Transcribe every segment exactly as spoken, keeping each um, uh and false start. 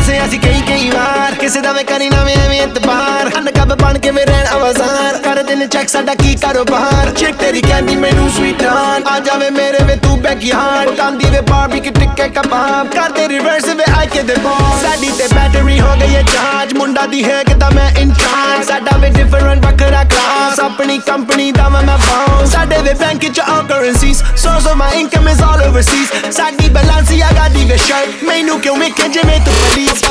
ਫਸੇ ਅਸੀਂ ਕਈ ਕਈ ਵਾਰ ਕਿਸੇ ਦਾ ਵੇ ਕਰੀ ਨਾ ਵੇ ਐਵੇਂ ਇਤਬਾਰ ਅਨਕਬ ਬਣ ਕੇ ਵੇ ਰਹਿਣ ਆਵਾਜ਼ਾਰ ਕਰ ਦਿਨ ਚੈੱਕ ਸਾਡਾ ਕੀ ਕਾਰੋਬਾਰ ਚਿੱਕ ਤੇਰੀ ਕਹਿੰਦੀ ਮੈਨੂੰ ਸਵੀਟ ਡਾਨ ਆ ਜਾਵੇ ਮੇਰੇ ਵੇ ਤੂੰ ਬੈਕਯਾਰਡ ਕਾਂਦੀ ਵੇ ਬਾਰਬੀਕਿਊ ਟਿੱਕੇ ਕਬਾਬ ਕਰਦੇ ਰਿਵਰਸ ਵੇ ਆਈ ਕੇ ਦੇ ਬॉस ਸਾਡੀ ਤੇ ਬੈਟਰੀ ਹੋ ਗਈ ਹੈ ਚਾਰਜ ਮੁੰਡਾ ਦੀ ਹੈ ਕਿਦਾਂ ਮੈਂ ਇਨਚਾਰਜ ਸਾਡਾ ਵੇ ਡਿਫਰੈਂਟ ਵੱਖਰਾ ਕਲਾਸ ਆਪਣੀ ਕੰਪਨੀ ਦਾ ਮੈਂ ਬਾਉਂਸ ਸਾਡੇ ਵੇ ਬੈਂਕ ਚ all currencies source of my income is all overseas ਸਾਡੀ ਬੈਲੈਂਸੀਆਗਾ ਦੀ ਵੇ ਸ਼ਰਟ ਮੈਨੂੰ ਕਿਉਂ ਵੇਖੇ ਜਿਵੇਂ ਤੂੰ please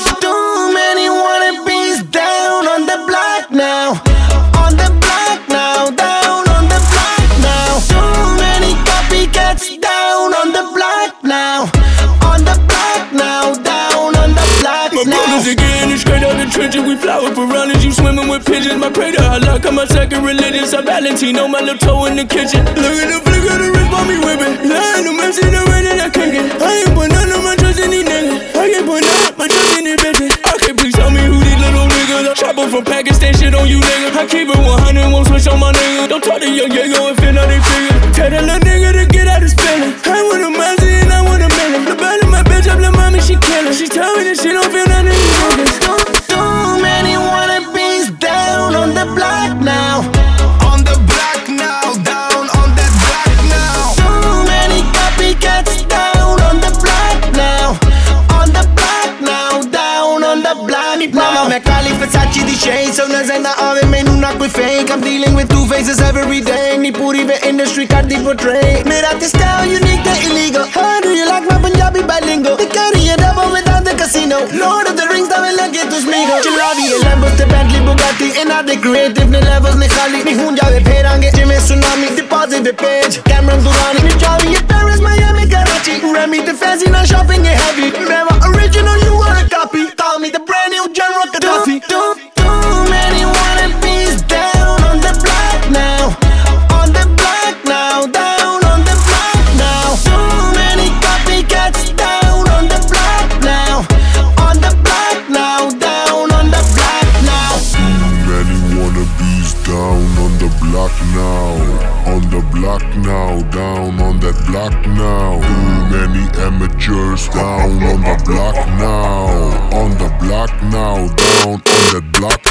Too many wannabes down on the block now On the block now Down on the block now Too many copycats down on the block now On the block now Down on the block now My brothers again, it's straight out the trenches We fly with piranhas, you swimming with pigeons My pray to Allah, got my second religion San Valentino, my little toe in the kitchen Look at the flick of the wrist, mommy whipping Lying to mercy, the rain that I can't get I ain't put none of my trust in these niggas I can't put none of my trust in these bitches Okay, please tell me who these little niggas are Chopper from Pakistan, shit on you niggas I keep it one hundred, won't switch on my niggas Don't talk to young Diego and fit out they figures Tell that little nigga to get out his feelings I want a Mazzy and I want a million The bad in my bitch up, little mommy, she killin' She tell me that she don't feel none of these niggas Too, too many wannabes down on the block now On the block now, down on that block now Too many copycats down on the block now On the block now, down on the block now मैं काली फसाची दी shade So नजर ना आवे मैनू ना कोई fake I'm dealing with two faces every day नी पूरी वे industry कर दी portray मेरा ते style unique ते illegal How do you like my Punjabi bilingual They carry it double without the casino Lord of the Rings da वे लगे तुझ MeeGo चला भी ये Lambos ते Bentley Bugatti इना दे creative ने levels ने खाली नी हूं जावे फेरांगे जिमें tsunami deposit the page Cameron Durrani नी चावी ये Paris Miami Karachi Remy ते fancy ना shopping ये heavy मैं वा original you want a copy Call me the brand new General Gaddafi Too, too many wannabes down on the block now On the block now, down on the block now Too many copycats down on the block now On the block now, down on the block now Too many wannabes down on the block now On the block now, down on that block now Too many amateurs down on the block now On the block now, down on that block